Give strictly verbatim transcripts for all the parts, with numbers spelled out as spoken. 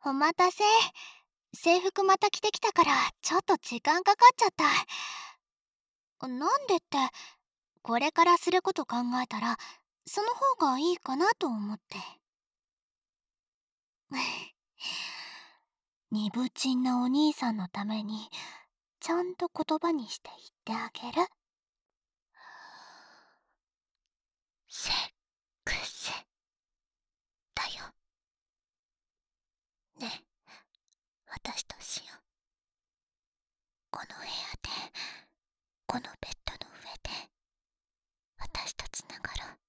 お待たせ。制服また着てきたからちょっと時間かかっちゃった。なんでって、これからすること考えたらその方がいいかなと思って。にぶちんなお兄さんのためにちゃんと言葉にして言ってあげる。セックスだよ。ねえ、私としよう。この部屋で、このベッドの上で私とつながろう。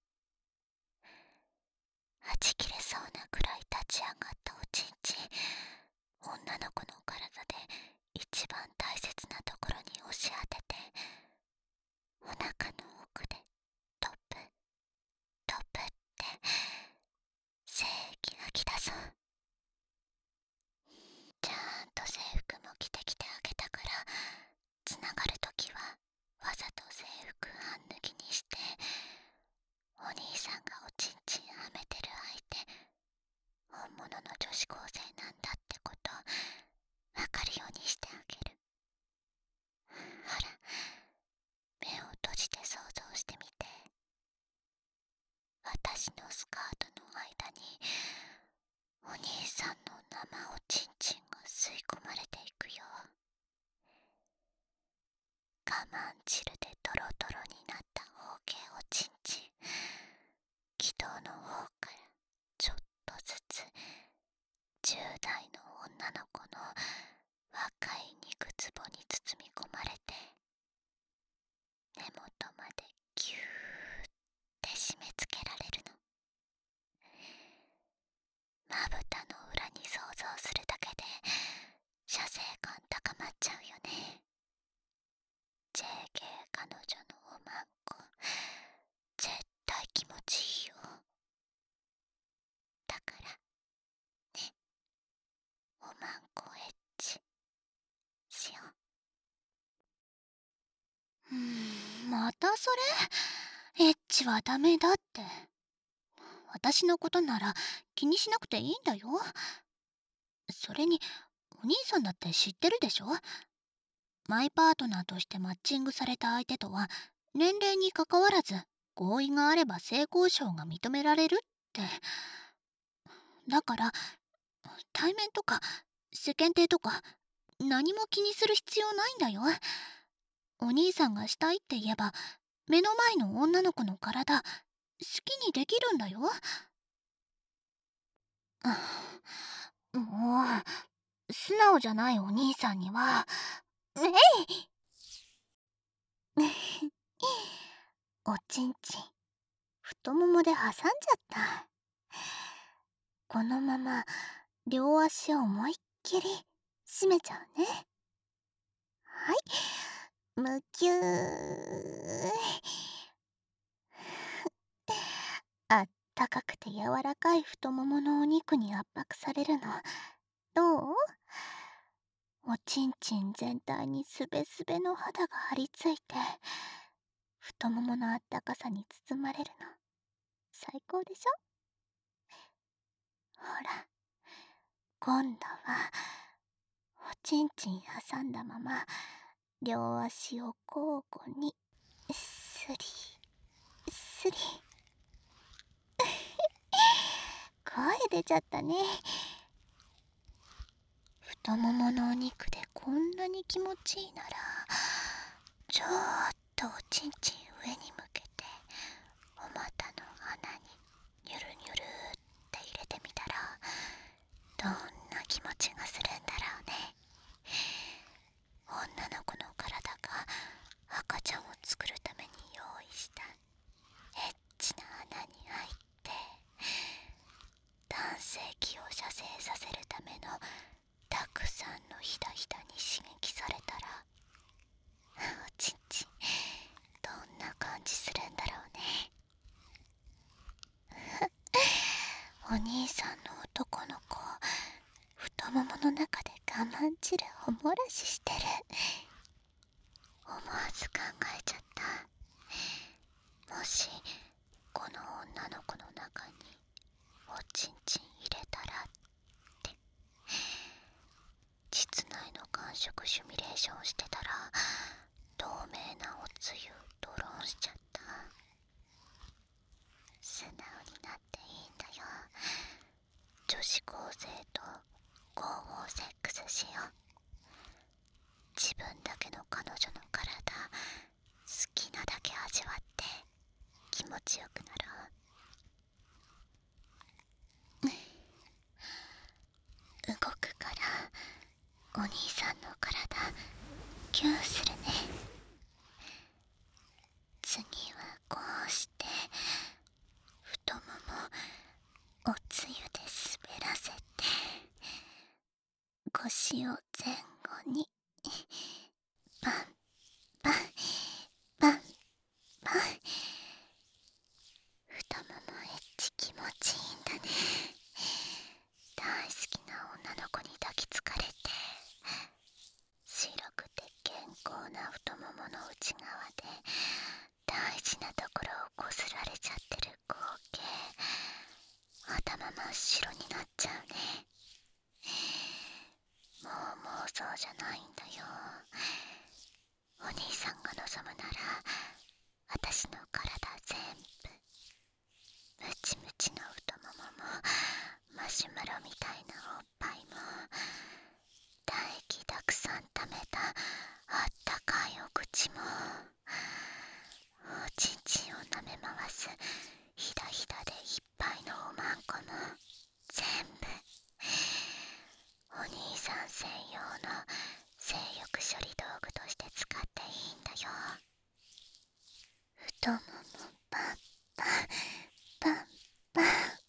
はち切れそうなくらい立ち上がったおちんちん、女の子の体で一番大切なところに押し当てて、お腹の奥でトップトップって精液吐き出そう。ちゃんと制服も着てきてあげたから、つながるときはわざと制服半脱ぎにして、お兄さんがおちんちんはめてる相手本物の女子高生なんだってことわかるようにしてあげる。ほら、目を閉じて想像してみて。私のスカートの間にお兄さんの生おちんちんが吸い込まれていくよ。我慢汁でドロドロになった包茎おちんちん、気道の方からちょっとずつじゅう代の女の子の若い肉つぼに包み込まれて、根元までギューって締め付けられるの。まぶたの裏に想像するだけで射精感高まっちゃうよね。 ジェーケー 彼女のおまんこ絶対気持ちいいよ。だからね、おまんこエッチしよう。うーん、またそれ？エッチはダメだって。私のことなら気にしなくていいんだよ。それにお兄さんだって知ってるでしょ。マイパートナーとしてマッチングされた相手とは年齢にかかわらず合意があれば性交渉が認められるって。だから対面とか世間体とか何も気にする必要ないんだよ。お兄さんがしたいって言えば目の前の女の子の体好きにできるんだよ。もう素直じゃないお兄さんにはえいおちんちん太ももで挟んじゃった。このまま両足を思いっきり締めちゃうね。はい、むきゅー。あったかくて柔らかい太もものお肉に圧迫されるのどう？おちんちん全体にすべすべの肌が張り付いて太もものあったかさに包まれるの最高でしょ。ほら、今度はおちんちん挟んだまま両足を交互にスリスリ声出ちゃったね。太もものお肉でこんなに気持ちいいなら、ちょっとおちんちん上に向けてお股の穴にニュルニュルって入れてみたらどんな気持ちがするんだろうね。女の子の体が赤ちゃんを作るために用意したエッチな穴に入って男性器を射精させるためのたくさんのひだひだに刺激されたら、おちんちんどんな感じするんだろうね。お兄さんの男の子太ももの中で我慢汁を漏らししてる。思わず考えちゃった。もしこの女の子の中におちんちん入れたらって。 女子高生と合法セックスしよう。自分だけの彼女の体好きなだけ味わって気持ちよくなろう。動くからお兄さんの体キュンするね。次はこうして太ももおつゆで滑らせて腰を前後にパンパンパンパン。太ももエッチ気持ちいいんだね。大好きな女の子に抱きつかれて白くて健康な太ももの内側で大事なところをこすられちゃってる光景、頭真っ白になっちゃうね。もう妄想じゃないんだよ。お兄さんが望むなら私の体全部、ムチムチの太もももマシュマロみたいなおっぱいも唾液たくさん溜めたあったかいお口もおちんちんを舐め回すひだひだでいっぱいのおまんこも全部お兄さん専用の性欲処理道具として使っていいんだよ。太ももパンパンパンパン。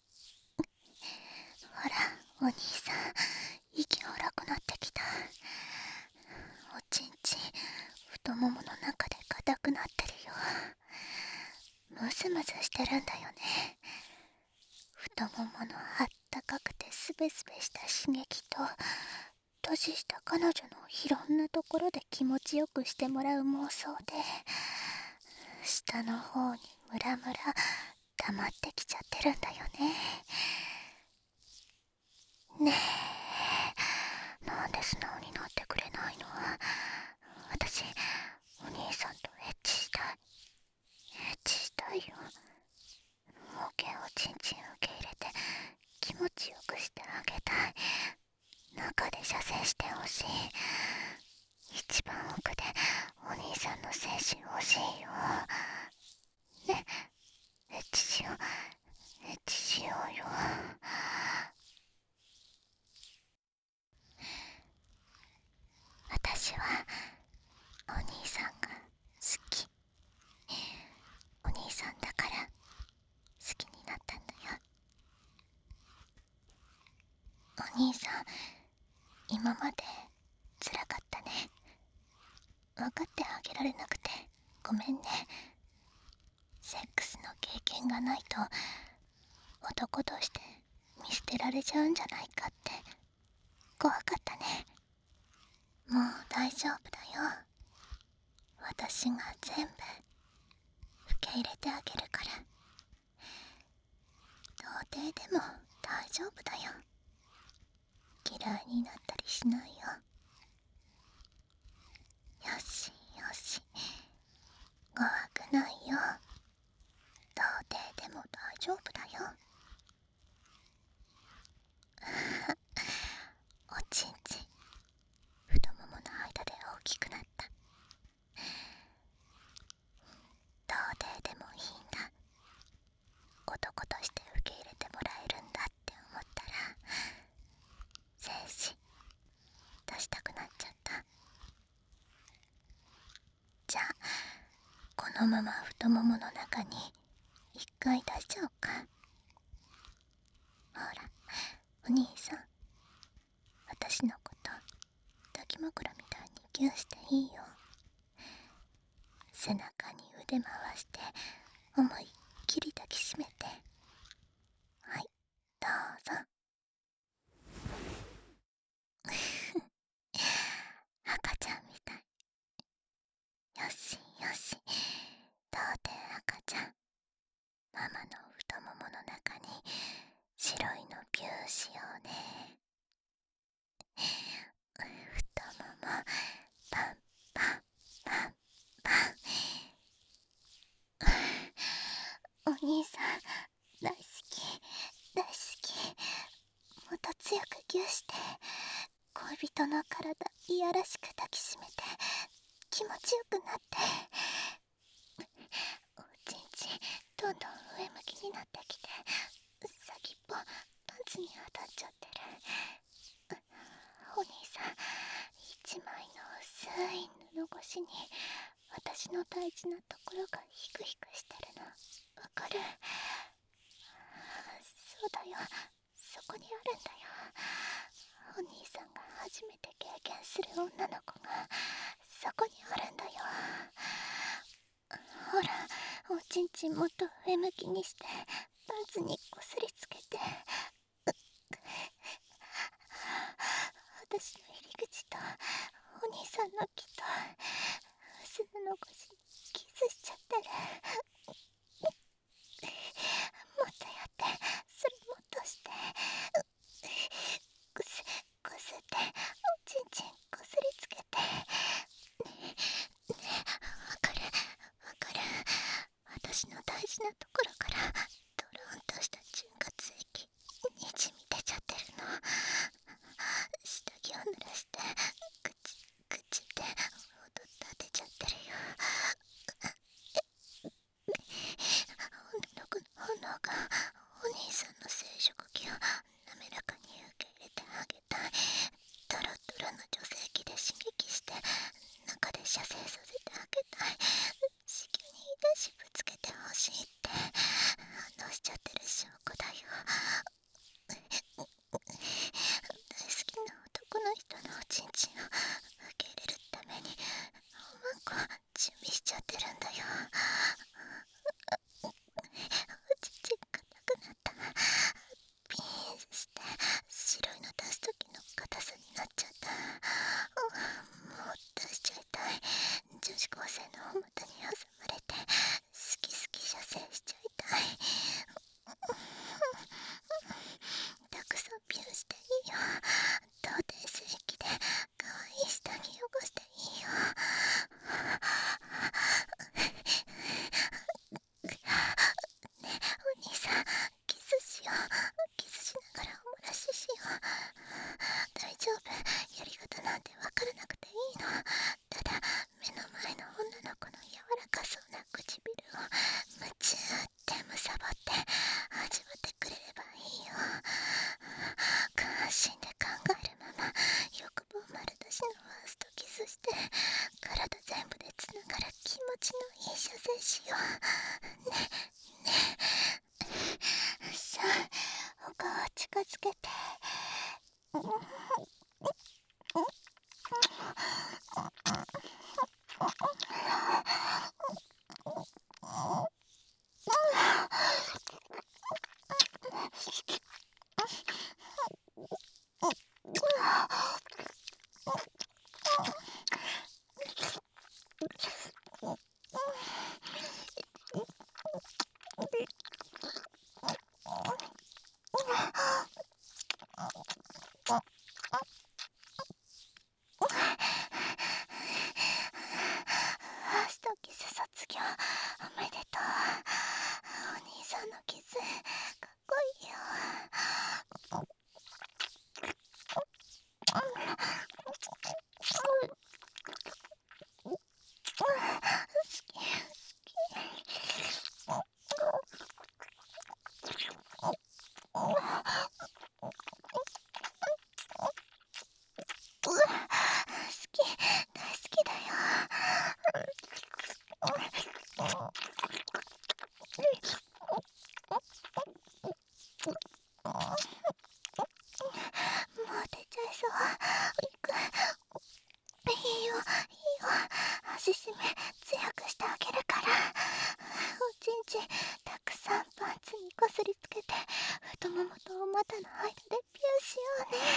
ほらお兄さん息荒くなってきた。おちんちん太ももの中で硬くなってるよ。ムズムズしてるんだよね。太もものあったかくてスベスベした刺激と年下彼女のいろんなところで気持ちよくしてもらう妄想で下の方にムラムラ溜まってきちゃってるんだよね。ねえ、なんで素直になってくれないの。私お兄さんとエッチしたい。エッチしたいよ。保険をちんちん受け入れて気持ちよくしてあげたい。中で射精してほしい。一番奥でお兄さんの精子欲しいよ。ね、エッチしようエッチしようよ。私はお兄さんが好き。お兄さんだから好きになったんだよ。お兄さん今まで辛かったね。分かってあげられなくてごめんね。セックスの経験がないと男として見捨てられちゃうんじゃないかって怖かったね。もう大丈夫だよ。私が全部受け入れてあげるから。童貞でも大丈夫だよ。嫌いになったりしないよ。よしよし、怖くないよ。童貞でも大丈夫だよ。おちんちん太ももの間で大きくなった。童貞でもいいんだ。男として受け入れてもらえるんだって思ったら精子出したくなっちゃった。じゃあこのまま太ももの中に一回出しちゃおうか。ほらお兄さん、私のこと抱き枕みたいにギュンしていいよ。背中に腕回して思いっきり抱きしめて。はい、どうぞ。赤ちゃんみたい。よしよし、童貞赤ちゃん、ママの太ももの中に白いのビューしようね。太ももパンパンパンパン。お兄さん強くぎゅうして恋人の体いやらしく抱きしめて気持ちよくなって、おちんちんどんどん上向きになってきて、先っぽパンツに当たっちゃってる。お兄さん、一枚の薄い布越しに私の大事なところがヒクヒクしてるのわかる？そうだよ、そこにあるんだよ。お兄さんが初めて経験する女の子がそこにあるんだよ。ほら、おちんちんもっと上向きにしてパンツにこすりつけて、私の入り口とお兄さんの木と薄布越しにキスしちゃってる。もっとやって、それもっとして、こすこすっておちんちんこすりつけて。ねえねえ、わかるわかる。私の大事なところからドローンとした潤滑液にじみ出ちゃってるの。下着を濡らして口口で踊立てちゃってるよ。女の子の炎がお兄さんの生殖器を滑らかに受け入れてあげたい。ドロドロの女性器で刺激して中で射精させてあげたい。子宮に遺伝子ぶつけてほしいって反応しちゃってる証拠だよ。大好きな男の人のおちんちんを受け入れるためにおまんこ準備しちゃってるんだよ。おちんちん硬くなった。ピーンして白いの出す時の硬さになっちゃった。もう出しちゃいたい。女子高生のお股に挟まれて好き好き射精しちゃいたい。たくさんピュンしていいよ。童貞性器で可愛い下着汚していいよ。ねえお兄さん、キスしよう。キスしながらおもらししよう。大丈夫、やり方なんてわからなくていいの。ただ目の前の女の子の柔らかそうな唇をむちゅーってむさぼって味わってくれればいいよ。下半身で考えるまま欲望丸出しのファーストキスして体全部でつながる気持ちのいい射精しよう。ねねさあ、お顔を近づけて。ファーストキス卒業おめでとう。お兄さんのキスかっこいいよ。好き好き。好き、大好きだよ。もう出ちゃいそう。行く。いいよいいよ、足締め強くしてあげるから。おちんちんたくさんパンツにこすりつけて太ももとお股の間でピューしようね。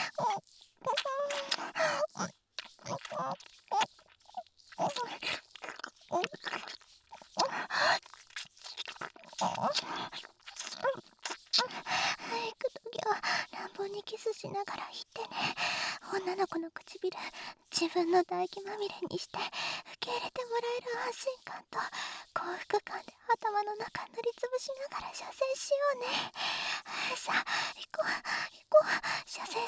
行くときは乱暴にキスしながら言ってね。女の子の唇自分の唾液まみれにして受け入れてもらえる安心感と幸福感で頭の中塗りつぶしながら射精しようね。さあ行こう行こう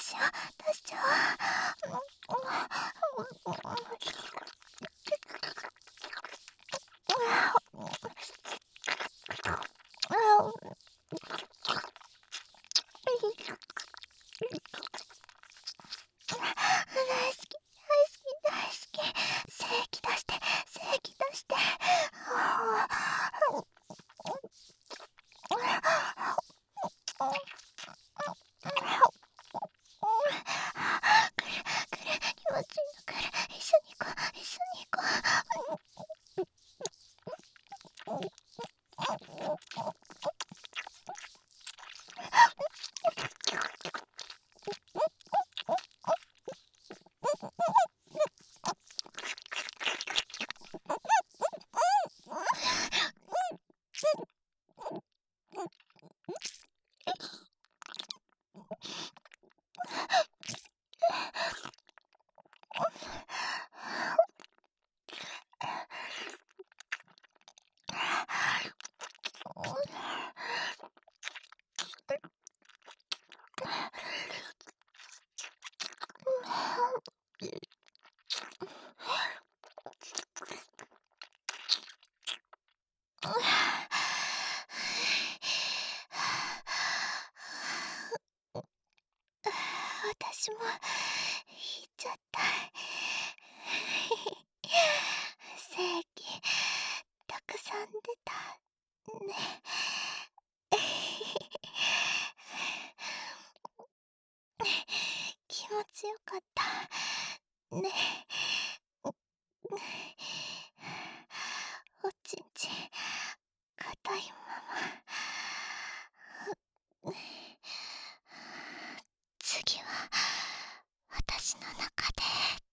しよう、出しちゃおう。大好き、大好き、大好き。精液出して、精液出して。くる、くる、気持ちいいのくる。一緒に行こう、一緒に行こ私も言っちゃった。精液たくさん出たね。気持ちよかったね。おちんちん硬いまま。次は私の中で